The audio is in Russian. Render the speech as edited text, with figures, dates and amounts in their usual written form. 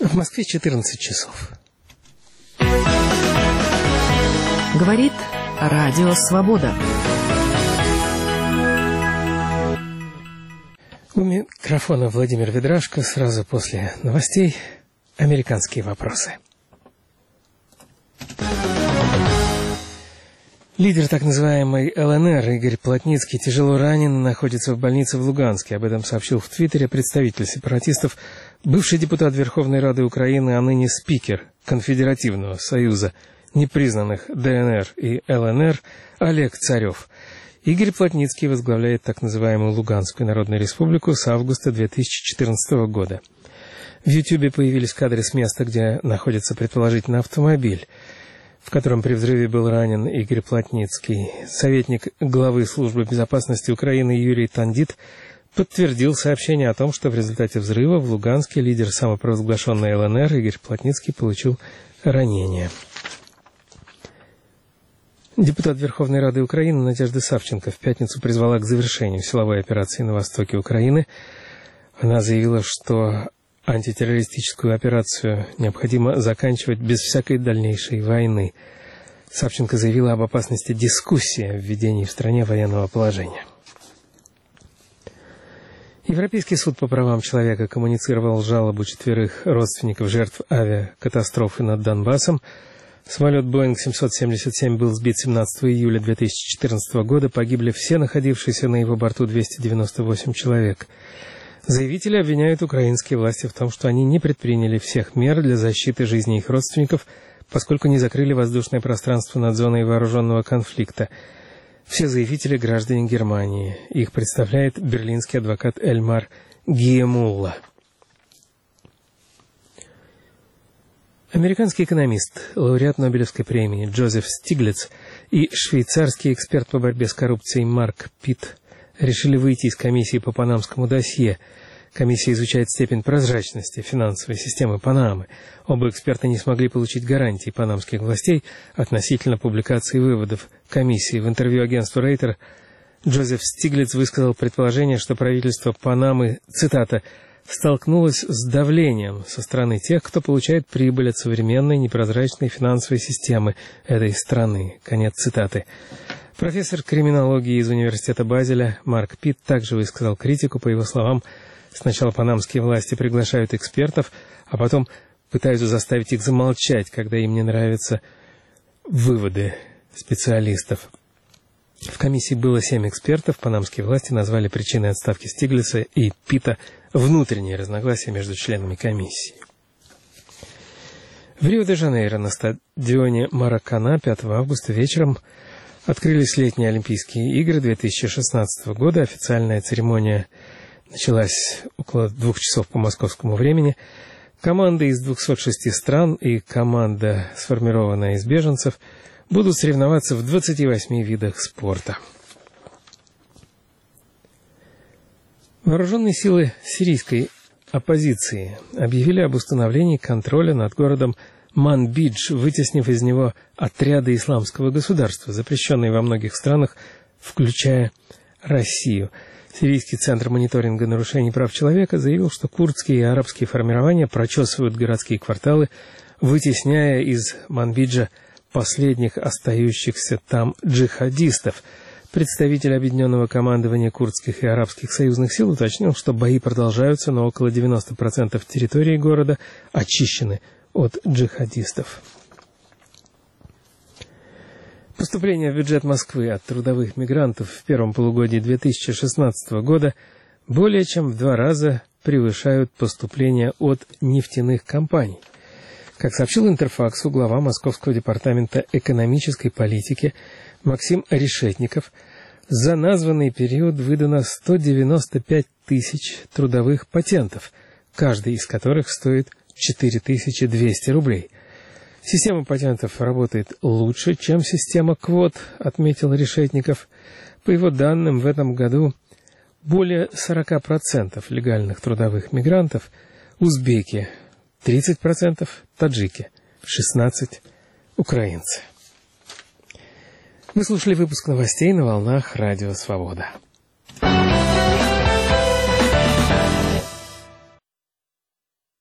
В Москве 14 часов. Говорит Радио Свобода. У микрофона Владимир Ведрашко. Сразу после новостей американские вопросы. Лидер так называемой ЛНР Игорь Плотницкий тяжело ранен и находится в больнице в Луганске. Об этом сообщил в Твиттере представитель сепаратистов, бывший депутат Верховной Рады Украины, а ныне спикер Конфедеративного союза непризнанных ДНР и ЛНР Олег Царев. Игорь Плотницкий возглавляет так называемую Луганскую Народную Республику с августа 2014 года. В Ютьюбе появились кадры с места, где находится предположительно автомобиль, в котором при взрыве был ранен Игорь Плотницкий. Советник главы Службы безопасности Украины Юрий Тандит подтвердил сообщение о том, что в результате взрыва в Луганске лидер самопровозглашенной ЛНР Игорь Плотницкий получил ранение. Депутат Верховной Рады Украины Надежда Савченко в пятницу призвала к завершению силовой операции на востоке Украины. Она заявила, что антитеррористическую операцию необходимо заканчивать без всякой дальнейшей войны. Савченко заявила об опасности дискуссии о введении в стране военного положения. Европейский суд по правам человека коммуницировал жалобу 4 родственников жертв авиакатастрофы над Донбассом. Самолет Boeing 777 был сбит 17 июля 2014 года. Погибли все находившиеся на его борту 298 человек. Заявители обвиняют украинские власти в том, что они не предприняли всех мер для защиты жизни их родственников, поскольку не закрыли воздушное пространство над зоной вооруженного конфликта. Все заявители – граждане Германии. Их представляет берлинский адвокат Эльмар Гиемулла. Американский экономист, лауреат Нобелевской премии Джозеф Стиглиц и швейцарский эксперт по борьбе с коррупцией Марк Питт решили выйти из комиссии по панамскому досье. Комиссия изучает степень прозрачности финансовой системы Панамы. Оба эксперта не смогли получить гарантии панамских властей относительно публикации выводов комиссии. В интервью агентству Рейтер Джозеф Стиглиц высказал предположение, что правительство Панамы, цитата, «столкнулось с давлением со стороны тех, кто получает прибыль от современной непрозрачной финансовой системы этой страны». Конец цитаты. Профессор криминологии из университета Базеля Марк Питт также высказал критику. По его словам, сначала панамские власти приглашают экспертов, а потом пытаются заставить их замолчать, когда им не нравятся выводы специалистов. В комиссии было 7 экспертов. Панамские власти назвали причиной отставки Стиглица и Питта внутренние разногласия между членами комиссии. В Рио-де-Жанейро на стадионе Маракана 5 августа вечером открылись летние Олимпийские игры 2016 года. Официальная церемония началась около 2 часов по московскому времени. Команды из 206 стран и команда, сформированная из беженцев, будут соревноваться в 28 видах спорта. Вооруженные силы сирийской оппозиции объявили об установлении контроля над городом Манбидж, вытеснив из него отряды исламского государства, запрещенные во многих странах, включая Россию. Сирийский центр мониторинга нарушений прав человека заявил, что курдские и арабские формирования прочесывают городские кварталы, вытесняя из Манбиджа последних остающихся там джихадистов. Представитель объединенного командования курдских и арабских союзных сил уточнил, что бои продолжаются, но около 90% территории города очищены от джихадистов. Поступления в бюджет Москвы от трудовых мигрантов в первом полугодии 2016 года более чем в 2 раза превышают поступления от нефтяных компаний. Как сообщил Интерфаксу глава Московского департамента экономической политики Максим Решетников, за названный период выдано 195 тысяч трудовых патентов, каждый из которых стоит 4200 рублей. Система патентов работает лучше, чем система квот, отметил Решетников. По его данным, в этом году более 40% легальных трудовых мигрантов – узбеки, 30% – таджики, 16% – украинцы. Вы слушали выпуск новостей на волнах Радио Свобода.